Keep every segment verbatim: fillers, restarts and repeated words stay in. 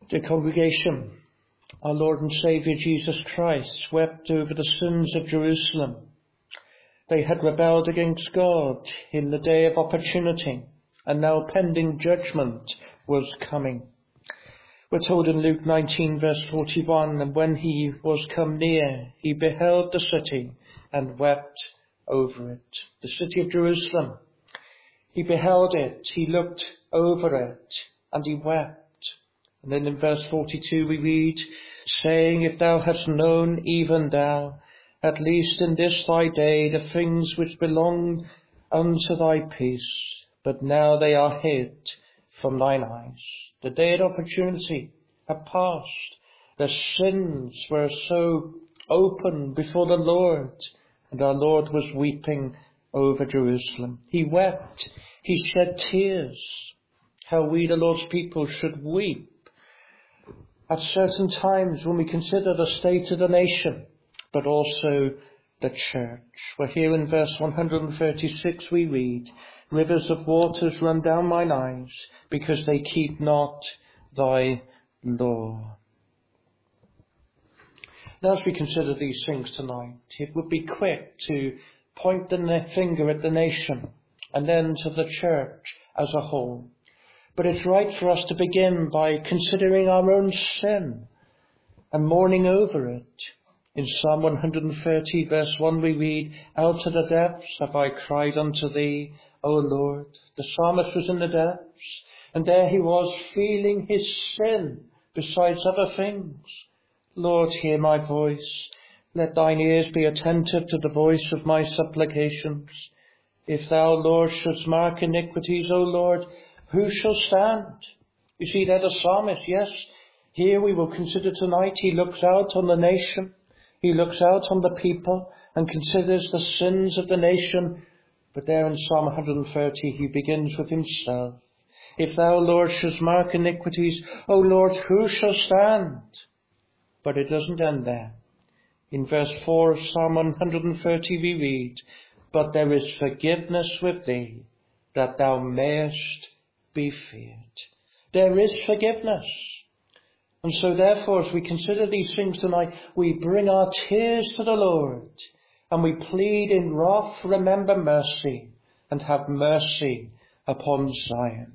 Dear congregation, our Lord and Saviour Jesus Christ wept over the sins of Jerusalem. They had rebelled against God in the day of opportunity, and now pending judgment was coming. We're told in Luke nineteen verse forty-one, and when he was come near, he beheld the city and wept over it. The city of Jerusalem. He beheld it, he looked over it, and he wept. And then in verse forty-two we read, saying, if thou hadst known, even thou, at least in this thy day, the things which belong unto thy peace, but now they are hid from thine eyes. The day of opportunity had passed. The sins were so open before the Lord, and our Lord was weeping over Jerusalem. He wept. He shed tears. How we, the Lord's people, should weep at certain times when we consider the state of the nation, but also the church. Where here in verse one hundred thirty-six we read, rivers of waters run down mine eyes, because they keep not thy law. Now as we consider these things tonight, it would be quick to point the finger at the nation and then to the church as a whole. But it's right for us to begin by considering our own sin and mourning over it. In Psalm one hundred thirty verse one we read, out of the depths have I cried unto thee, O Lord. The psalmist was in the depths, and there he was feeling his sin besides other things. Lord, hear my voice. Let thine ears be attentive to the voice of my supplications. If thou, Lord, shouldst mark iniquities, O Lord, who shall stand? You see there the psalmist, yes. Here we will consider tonight, he looks out on the nation. He looks out on the people and considers the sins of the nation. But there in Psalm one hundred thirty, he begins with himself. If thou, Lord, shouldst mark iniquities, O Lord, who shall stand? But it doesn't end there. In verse four of Psalm one hundred thirty we read, but there is forgiveness with thee, that thou mayest be feared. There is forgiveness. And so therefore, as we consider these things tonight, we bring our tears to the Lord, and we plead in wrath, remember mercy, and have mercy upon Zion.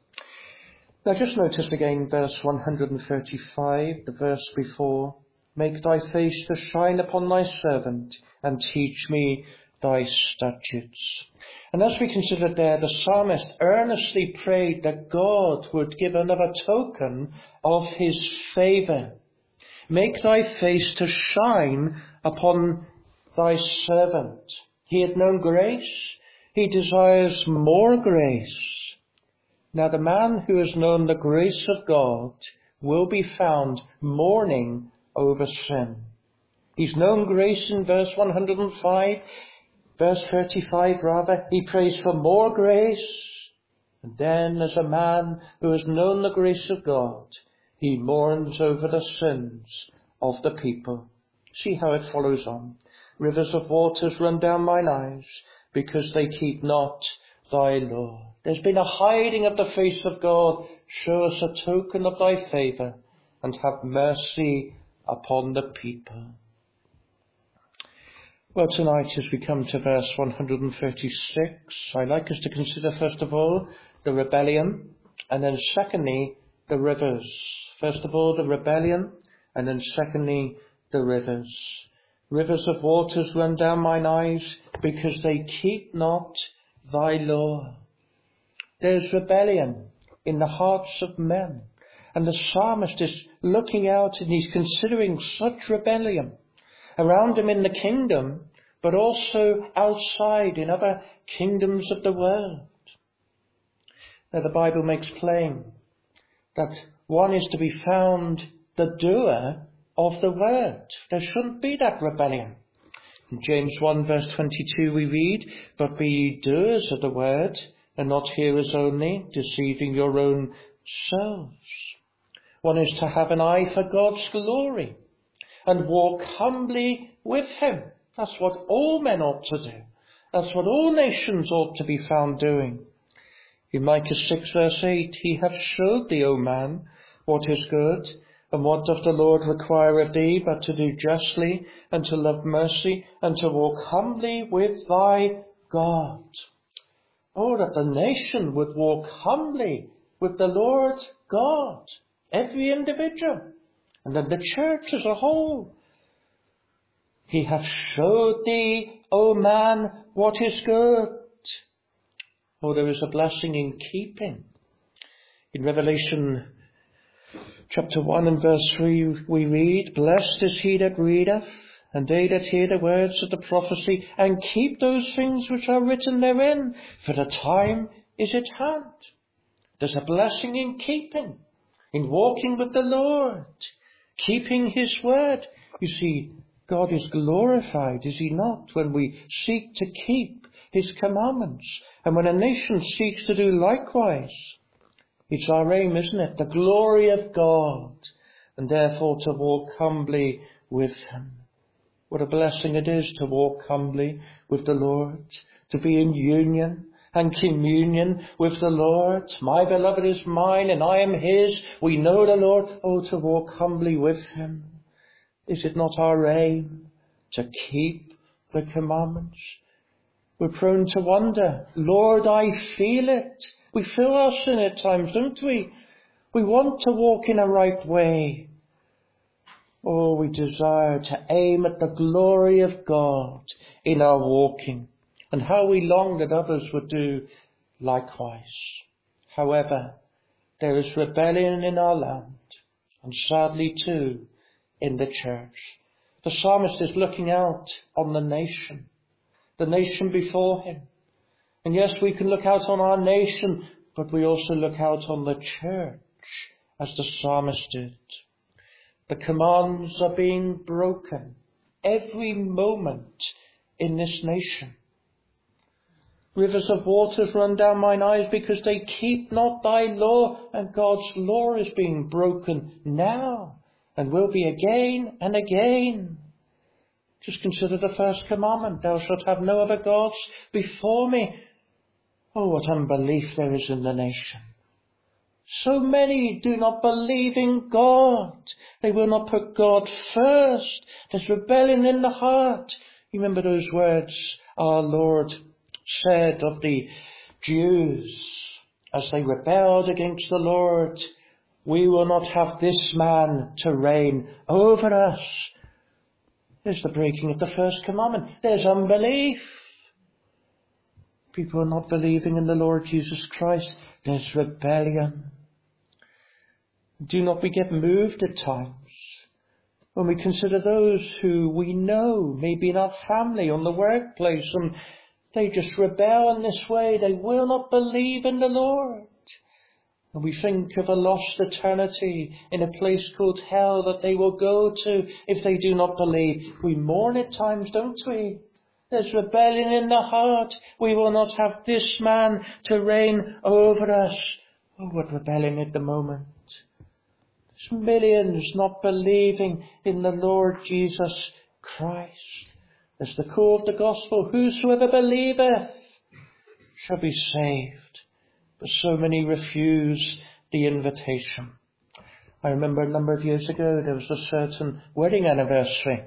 Now just notice again verse one hundred thirty-five, the verse before, make thy face to shine upon thy servant, and teach me thy statutes. And as we consider there, the psalmist earnestly prayed that God would give another token of his favour. Make thy face to shine upon thy servant. He had known grace. He desires more grace. Now the man who has known the grace of God will be found mourning over sin. He's known grace in verse one hundred five. Verse thirty-five rather, he prays for more grace. And then as a man who has known the grace of God, he mourns over the sins of the people. See how it follows on. Rivers of waters run down mine eyes, because they keep not thy law. There's been a hiding of the face of God. Show us a token of thy favour, and have mercy upon the people. Well, tonight as we come to verse one hundred thirty-six, I'd like us to consider first of all the rebellion, and then secondly the rivers. First of all the rebellion, and then secondly the rivers. Rivers of waters run down mine eyes, because they keep not thy law. There's rebellion in the hearts of men, and the psalmist is looking out and he's considering such rebellion around him in the kingdom, but also outside in other kingdoms of the world. Now the Bible makes plain that one is to be found the doer of the word. There shouldn't be that rebellion. In James one verse twenty-two we read, but be ye doers of the word, and not hearers only, deceiving your own selves. One is to have an eye for God's glory, and walk humbly with him. That's what all men ought to do. That's what all nations ought to be found doing. In Micah six verse eight, he hath showed thee, O man, what is good? And what doth the Lord require of thee but to do justly, and to love mercy, and to walk humbly with thy God? Oh, that the nation would walk humbly with the Lord God, every individual, and then the church as a whole. He hath showed thee, O man, what is good. Oh, there is a blessing in keeping. In Revelation chapter one and verse three we read, Blessed is he that readeth, and they that hear the words of the prophecy, and keep those things which are written therein, for the time is at hand. There's a blessing in keeping, in walking with the Lord, keeping his word. You see, God is glorified, is he not, when we seek to keep his commandments, and when a nation seeks to do likewise. It's our aim, isn't it? The glory of God, and therefore to walk humbly with him. What a blessing it is to walk humbly with the Lord, to be in union and communion with the Lord. My beloved is mine and I am his. We know the Lord. Oh, to walk humbly with him. Is it not our aim to keep the commandments? We're prone to wonder, Lord, I feel it. We feel our sin at times, don't we? We want to walk in a right way. Oh, we desire to aim at the glory of God in our walking, and how we long that others would do likewise. However, there is rebellion in our land, and sadly too in the church. The psalmist is looking out on the nation, the nation before him. And yes, we can look out on our nation, but we also look out on the church, as the psalmist did. The commands are being broken every moment in this nation. Rivers of waters run down mine eyes because they keep not thy law, and God's law is being broken now and will be again and again. Just consider the first commandment, thou shalt have no other gods before me. Oh, what unbelief there is in the nation. So many do not believe in God. They will not put God first. There's rebellion in the heart. You remember those words our Lord said of the Jews as they rebelled against the Lord. We will not have this man to reign over us. There's the breaking of the first commandment. There's unbelief. People are not believing in the Lord Jesus Christ. There's rebellion. Do not we get moved at times when we consider those who we know, maybe in our family, on the workplace, and they just rebel in this way. They will not believe in the Lord. And we think of a lost eternity in a place called hell that they will go to if they do not believe. We mourn at times, don't we? There's rebellion in the heart. We will not have this man to reign over us. Oh, what rebellion at the moment. There's millions not believing in the Lord Jesus Christ. There's the call of the gospel. Whosoever believeth shall be saved. But so many refuse the invitation. I remember a number of years ago there was a certain wedding anniversary.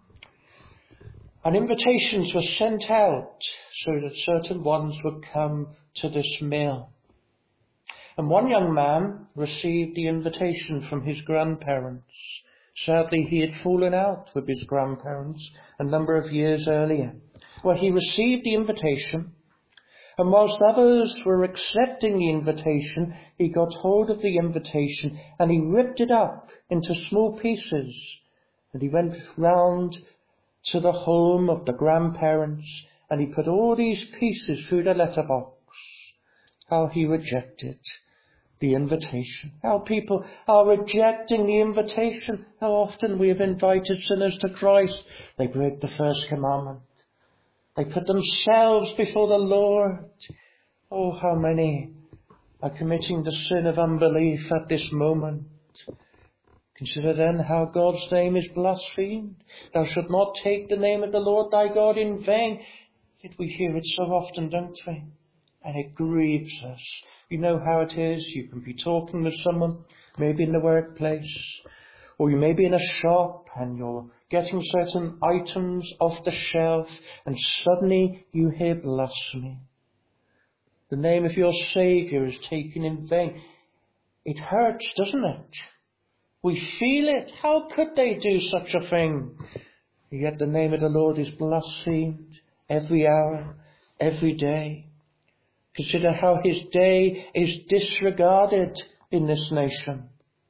And invitations were sent out so that certain ones would come to this meal. And one young man received the invitation from his grandparents. Sadly, he had fallen out with his grandparents a number of years earlier. Well, he received the invitation, and whilst others were accepting the invitation, he got hold of the invitation and he ripped it up into small pieces. And he went round to the home of the grandparents and he put all these pieces through the letterbox. How he rejected the invitation. How people are rejecting the invitation. How often we have invited sinners to Christ. They break the first commandment. They put themselves before the Lord. Oh, how many are committing the sin of unbelief at this moment. Consider then how God's name is blasphemed. Thou shalt not take the name of the Lord thy God in vain. Yet we hear it so often, don't we? And it grieves us. You know how it is. You can be talking with someone maybe in the workplace, or you may be in a shop and you're getting certain items off the shelf and suddenly you hear blasphemy. The name of your Saviour is taken in vain. It hurts, doesn't it? We feel it. How could they do such a thing? Yet the name of the Lord is blasphemed every hour, every day. Consider how his day is disregarded in this nation.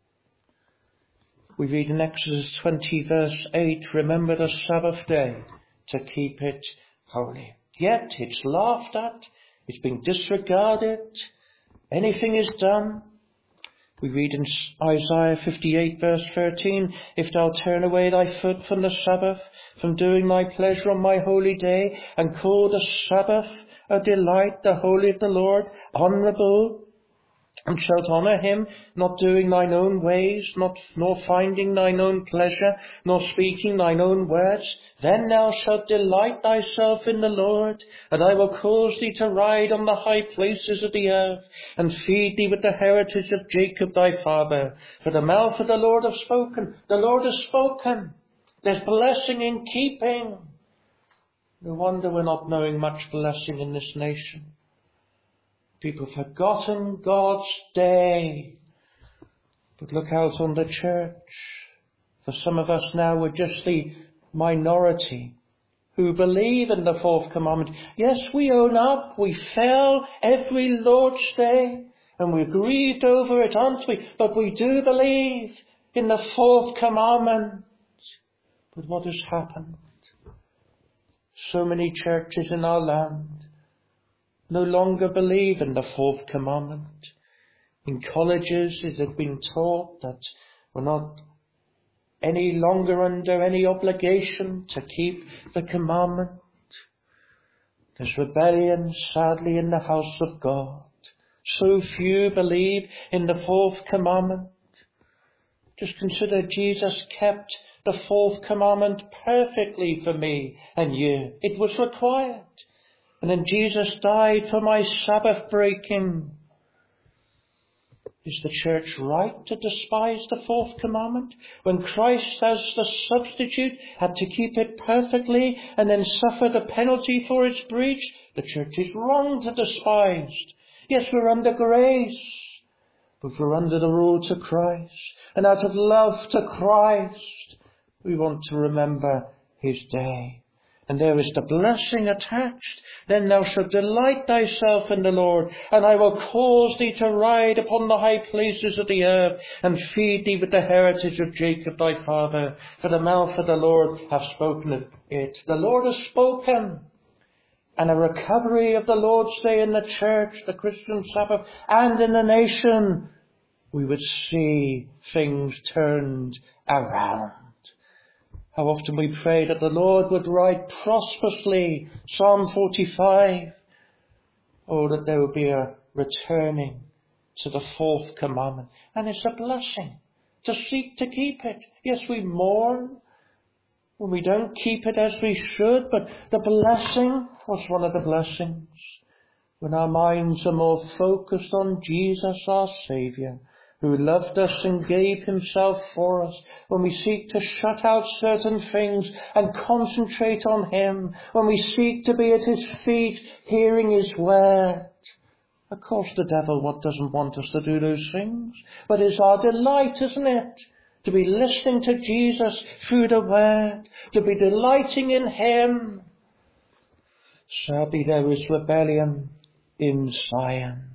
We read in Exodus twenty verse eight, remember the Sabbath day to keep it holy. Yet it's laughed at, it's been disregarded, anything is done. We read in Isaiah fifty-eight verse thirteen, if thou turn away thy foot from the Sabbath, from doing thy pleasure on my holy day, and call the Sabbath a delight, the holy of the Lord, honourable, and shalt honour him, not doing thine own ways, not nor finding thine own pleasure, nor speaking thine own words, then thou shalt delight thyself in the Lord, and I will cause thee to ride on the high places of the earth, and feed thee with the heritage of Jacob thy father. For the mouth of the Lord hath spoken. The Lord has spoken. There's blessing in keeping. No wonder we're not knowing much blessing in this nation. People have forgotten God's day. But look out on the church. For some of us now, we're just the minority who believe in the fourth commandment. Yes, we own up. We fell every Lord's Day and we're grieved over it, aren't we? But we do believe in the fourth commandment. But what has happened? So many churches in our land no longer believe in the fourth commandment. In colleges it has been taught that we're not any longer under any obligation to keep the commandment. There's rebellion, sadly, in the house of God. So few believe in the fourth commandment. Just consider Jesus kept the fourth commandment perfectly for me and you. It was required. And then Jesus died for my Sabbath breaking. Is the church right to despise the fourth commandment? When Christ as the substitute had to keep it perfectly and then suffer the penalty for its breach, the church is wrong to despise. Yes, we're under grace, but we're under the rule to Christ. And out of love to Christ, we want to remember his day. And there is the blessing attached. Then thou shalt delight thyself in the Lord, and I will cause thee to ride upon the high places of the earth, and feed thee with the heritage of Jacob thy father. For the mouth of the Lord hath spoken it. The Lord has spoken. And a recovery of the Lord's Day in the church, the Christian Sabbath, and in the nation, we would see things turned around. How often we pray that the Lord would ride prosperously, Psalm forty-five. Oh, that there would be a returning to the fourth commandment. And it's a blessing to seek to keep it. Yes, we mourn when we don't keep it as we should, but the blessing was one of the blessings. When our minds are more focused on Jesus, our Saviour, who loved us and gave himself for us, when we seek to shut out certain things and concentrate on him, when we seek to be at his feet, hearing his word. Of course the devil what doesn't want us to do those things, but it's our delight, isn't it? To be listening to Jesus through the word, to be delighting in him. Sadly, there is rebellion in Zion.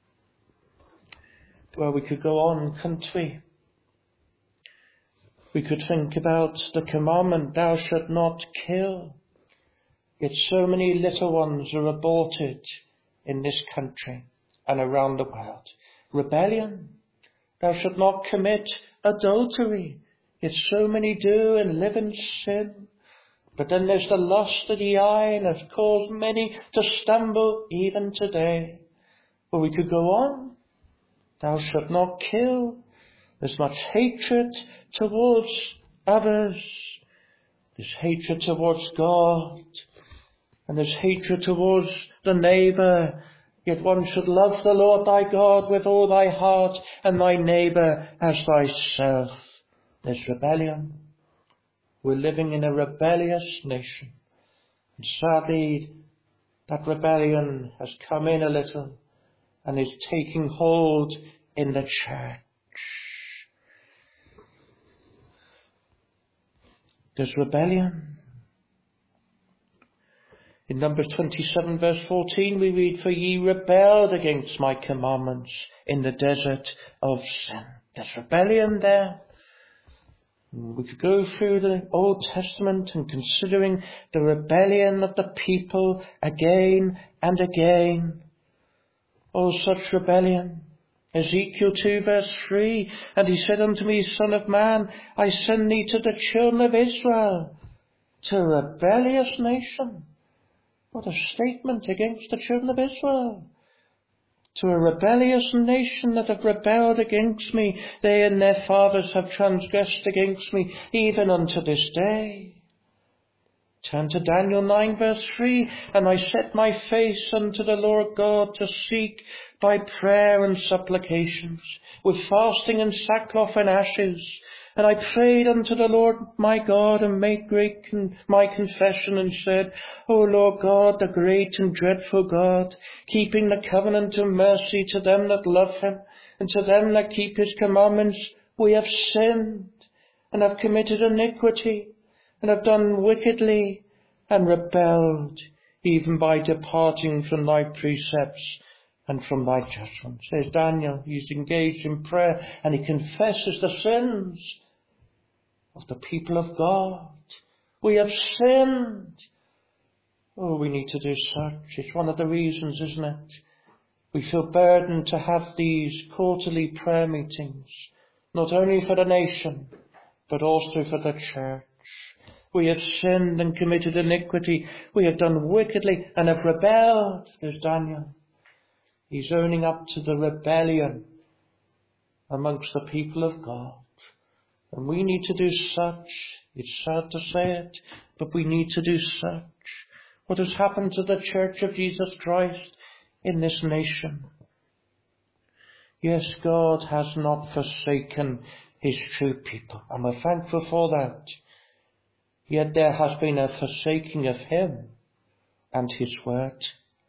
Well, we could go on, couldn't we? We could think about the commandment, thou shalt not kill. Yet so many little ones are aborted in this country and around the world. Rebellion. Thou shalt not commit adultery. Yet so many do and live in sin. But then there's the lust of the eye, and has caused many to stumble even today. Or we could go on. Thou shalt not kill. There's much hatred towards others. There's hatred towards God. And there's hatred towards the neighbour Yet one should love the Lord thy God with all thy heart and thy neighbour as thyself. There's rebellion. We're living in a rebellious nation. And sadly, that rebellion has come in a little and is taking hold in the church. There's rebellion. In Numbers twenty-seven verse fourteen we read, for ye rebelled against my commandments in the desert of sin. There's rebellion there. We could go through the Old Testament and considering the rebellion of the people again and again. Oh, such rebellion. Ezekiel two verse three, and he said unto me, Son of man, I send thee to the children of Israel, to a rebellious nation. What a statement against the children of Israel. To a rebellious nation that have rebelled against me. They and their fathers have transgressed against me, even unto this day. Turn to Daniel nine verse three. And I set my face unto the Lord God to seek by prayer and supplications, with fasting and sackcloth and ashes. And I prayed unto the Lord my God, and made great con- my confession, and said, O Lord God, the great and dreadful God, keeping the covenant of mercy to them that love him, and to them that keep his commandments, we have sinned, and have committed iniquity, and have done wickedly, and rebelled, even by departing from thy precepts and from thy judgments. There's Daniel. He's engaged in prayer, and he confesses the sins of the people of God. We have sinned. Oh, we need to do such. It's one of the reasons, isn't it? We feel burdened to have these quarterly prayer meetings, not only for the nation, but also for the church. We have sinned and committed iniquity. We have done wickedly and have rebelled. There's Daniel. He's owning up to the rebellion amongst the people of God. And we need to do such. It's sad to say it, but we need to do such. What has happened to the Church of Jesus Christ in this nation? Yes, God has not forsaken his true people, and we're thankful for that. Yet there has been a forsaking of him and his word.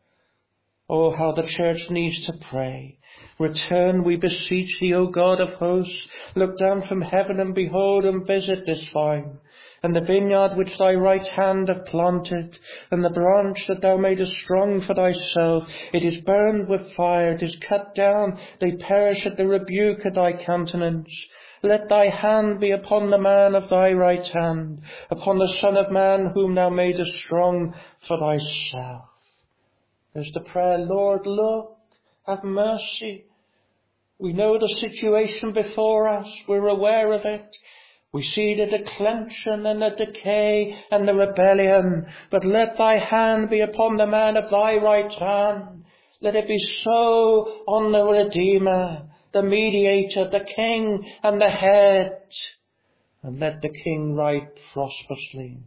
Oh, how the church needs to pray. Return, we beseech thee, O God of hosts. Look down from heaven and behold and visit this vine, and the vineyard which thy right hand hath planted, and the branch that thou madest strong for thyself. It is burned with fire, it is cut down, they perish at the rebuke of thy countenance. Let thy hand be upon the man of thy right hand, upon the Son of Man whom thou madest strong for thyself. There's the prayer, Lord, look, have mercy. We know the situation before us. We're aware of it. We see the declension and the decay and the rebellion. But let thy hand be upon the man of thy right hand. Let it be so on the Redeemer, the Mediator, the King and the Head. And let the King ride prosperously.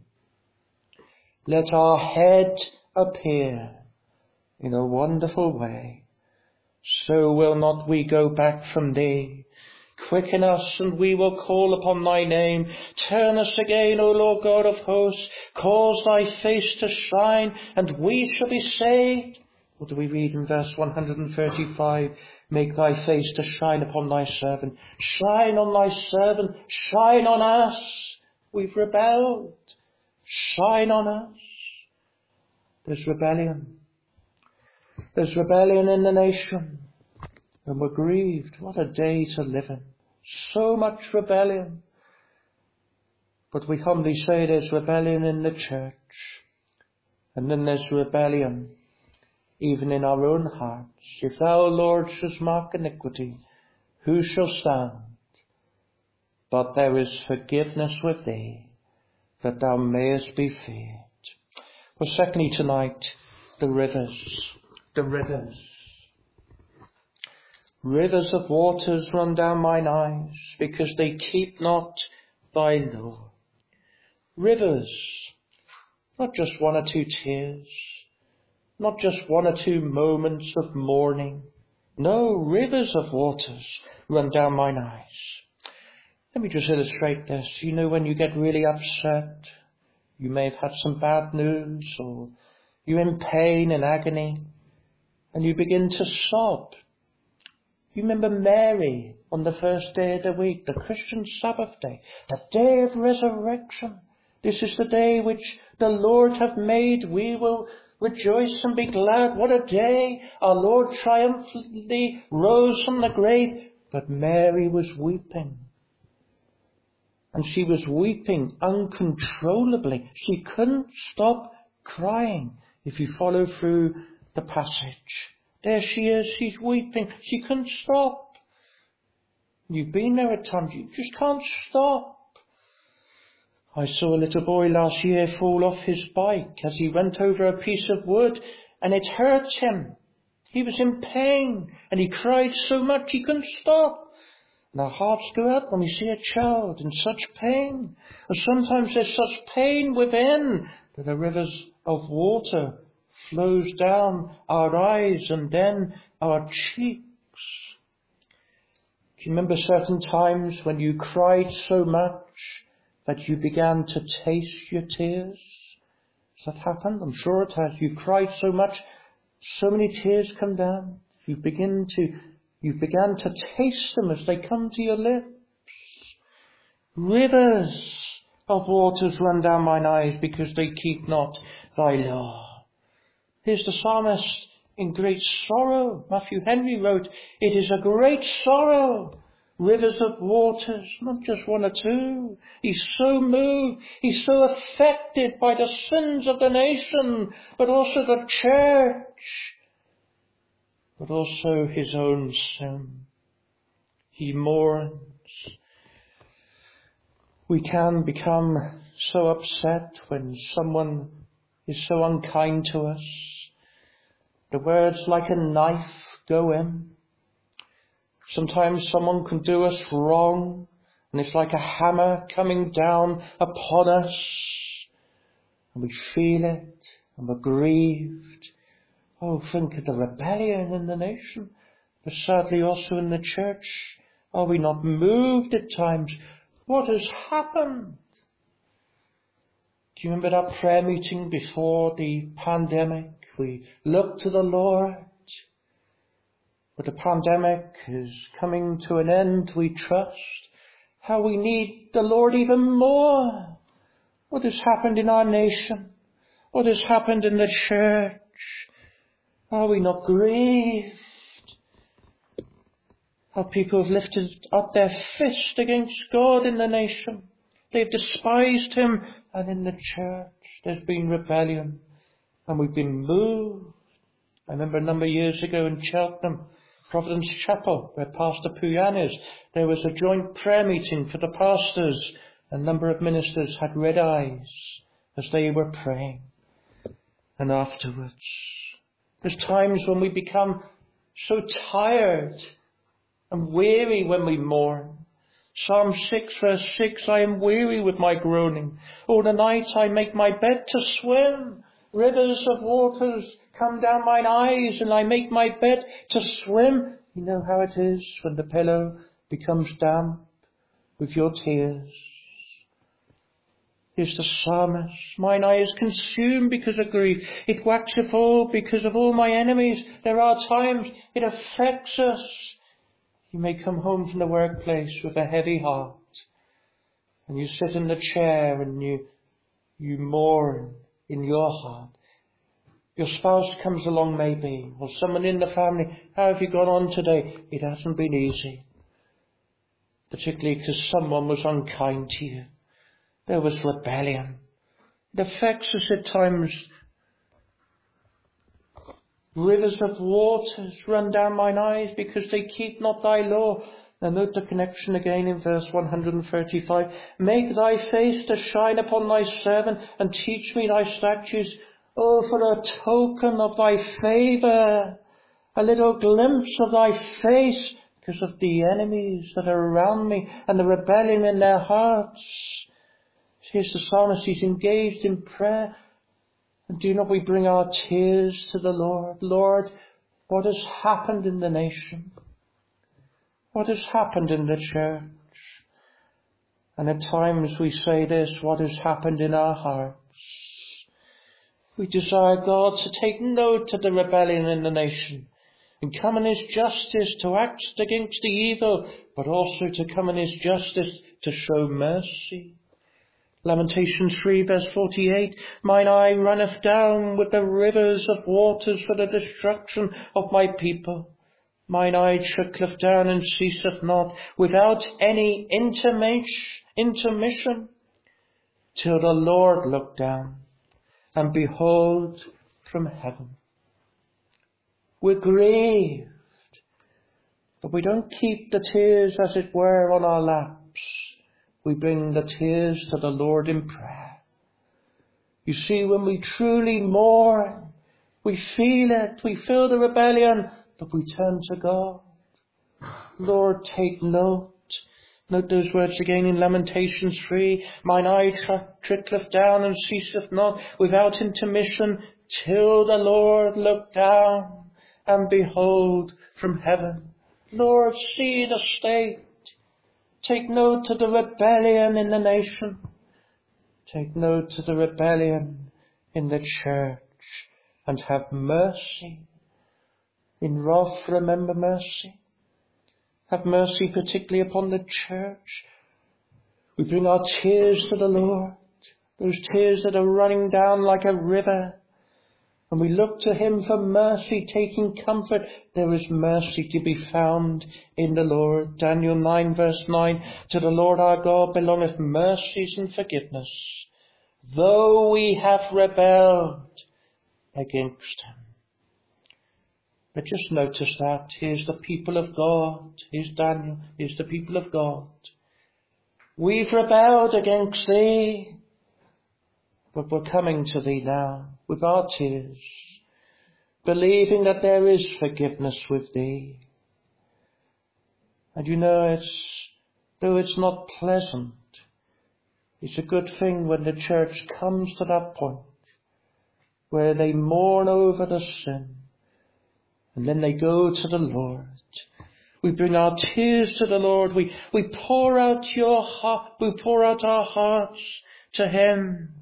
Let our Head appear in a wonderful way. So will not we go back from thee. Quicken us, and we will call upon thy name. Turn us again, O Lord God of hosts. Cause thy face to shine, and we shall be saved. What do we read in verse one hundred thirty-five? Make thy face to shine upon thy servant. Shine on thy servant. Shine on us. We've rebelled. Shine on us. There's rebellion. There's rebellion in the nation, and we're grieved. What a day to live in. So much rebellion. But we humbly say there's rebellion in the church, and then there's rebellion even in our own hearts. If thou, Lord, shouldst mark iniquity, who shall stand? But there is forgiveness with thee, that thou mayest be feared. Well, secondly tonight, the rivers. The rivers. Rivers of waters run down mine eyes, because they keep not thy law. Rivers, not just one or two tears, not just one or two moments of mourning. No, rivers of waters run down mine eyes. Let me just illustrate this. You know, when you get really upset, you may have had some bad news, or you're in pain and agony, and you begin to sob. You remember Mary on the first day of the week, the Christian Sabbath day, the day of resurrection. This is the day which the Lord hath made. We will rejoice and be glad. What a day! Our Lord triumphantly rose from the grave. But Mary was weeping. And she was weeping uncontrollably. She couldn't stop crying. If you follow through the passage, there she is, she's weeping. She couldn't stop. You've been there at times, you just can't stop. I saw a little boy last year fall off his bike as he went over a piece of wood, and it hurt him. He was in pain, and he cried so much he couldn't stop. And our hearts go out when we see a child in such pain. And sometimes there's such pain within that the rivers of water flows down our eyes and then our cheeks. Do you remember certain times when you cried so much that you began to taste your tears? Has that happened? I'm sure it has. You cried so much, so many tears come down. You begin to, you began to taste them as they come to your lips. Rivers of waters run down mine eyes because they keep not thy law. Here's the psalmist in great sorrow. Matthew Henry wrote, it is a great sorrow. Rivers of waters, not just one or two. He's so moved. He's so affected by the sins of the nation, but also the church, but also his own sin. He mourns. We can become so upset when someone is so unkind to us. The words like a knife go in. Sometimes someone can do us wrong, and it's like a hammer coming down upon us, and we feel it, and we're grieved. Oh, think of the rebellion in the nation, but sadly also in the church. Are we not moved at times? What has happened? Do you remember that prayer meeting before the pandemic? We looked to the Lord. But the pandemic is coming to an end, we trust. How we need the Lord even more. What has happened in our nation? What has happened in the church? Are we not grieved? How people have lifted up their fist against God in the nation. They've despised him, and in the church there's been rebellion, and we've been moved. I remember a number of years ago in Cheltenham, Providence Chapel, where Pastor Puyan is, there was a joint prayer meeting for the pastors. A number of ministers had red eyes as they were praying. And afterwards, there's times when we become so tired and weary when we mourn. Psalm six verse six, I am weary with my groaning. All the night I make my bed to swim. Rivers of waters come down mine eyes, and I make my bed to swim. You know how it is when the pillow becomes damp with your tears. Here's the psalmist. Mine eye is consumed because of grief. It waxeth old because of all my enemies. There are times it affects us. You may come home from the workplace with a heavy heart, and you sit in the chair and you you mourn in your heart. Your spouse comes along maybe, or someone in the family. How have you gone on today? It hasn't been easy. Particularly because someone was unkind to you. There was rebellion. It affects us at times. Rivers of waters run down mine eyes because they keep not thy law. Now note the connection again in verse one hundred thirty-five. Make thy face to shine upon thy servant, and teach me thy statutes. Oh, for a token of thy favour, a little glimpse of thy face, because of the enemies that are around me and the rebellion in their hearts. Here's the psalmist, he's engaged in prayer. And do not we bring our tears to the Lord? Lord, what has happened in the nation? What has happened in the church? And at times we say this, what has happened in our hearts? We desire God to take note of the rebellion in the nation and come in his justice to act against the evil, but also to come in his justice to show mercy. Lamentations three verse forty-eight, mine eye runneth down with the rivers of waters for the destruction of my people. Mine eye trickleth down and ceaseth not, without any intermission, till the Lord look down and behold from heaven. We're grieved, but we don't keep the tears, as it were, on our laps. We bring the tears to the Lord in prayer. You see, when we truly mourn, we feel it, we feel the rebellion, but we turn to God. Lord, take note. Note those words again in Lamentations three. Mine eye trickleth down and ceaseth not, without intermission, till the Lord look down and behold from heaven. Lord, see the state. Take note of the rebellion in the nation. Take note of the rebellion in the church, and have mercy. In wrath, remember mercy. Have mercy particularly upon the church. We bring our tears to the Lord, those tears that are running down like a river, and we look to him for mercy, taking comfort. There is mercy to be found in the Lord. Daniel nine verse nine, to the Lord our God belongeth mercies and forgiveness, though we have rebelled against him. But just notice that. Here's the people of God. Here's Daniel. Here's the people of God. We've rebelled against thee, but we're coming to thee now with our tears, believing that there is forgiveness with thee. And you know, it's, though it's not pleasant, it's a good thing when the church comes to that point where they mourn over the sin, and then they go to the Lord. We bring our tears to the Lord. We, we pour out your heart, we pour out our hearts to him.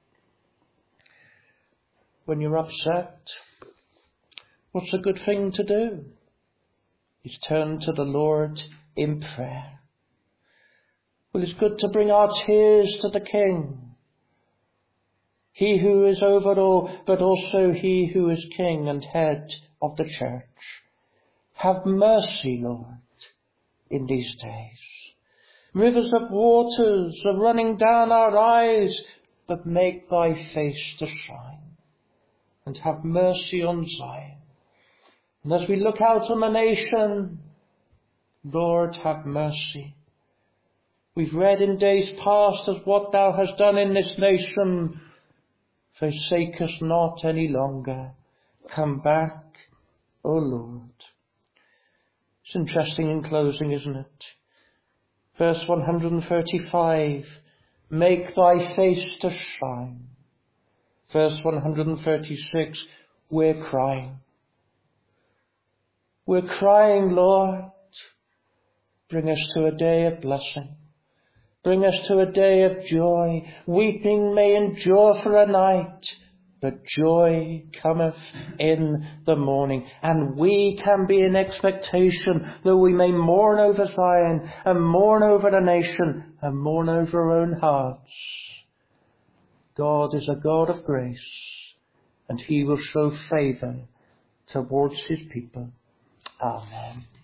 When you're upset, what's a good thing to do? Is turn to the Lord in prayer. Well, it's good to bring our tears to the King. He who is over all, but also he who is King and head of the church. Have mercy, Lord, in these days. Rivers of waters are running down our eyes, but make thy face to shine. And have mercy on Zion. And as we look out on the nation, Lord, have mercy. We've read in days past as what thou hast done in this nation. Forsake us not any longer. Come back, O Lord. It's interesting in closing, isn't it? Verse one hundred thirty-five. Make thy face to shine. Verse one hundred thirty-six, we're crying. We're crying, Lord. Bring us to a day of blessing. Bring us to a day of joy. Weeping may endure for a night, but joy cometh in the morning. And we can be in expectation, though we may mourn over Zion and mourn over the nation and mourn over our own hearts. God is a God of grace, and he will show favour towards his people. Amen.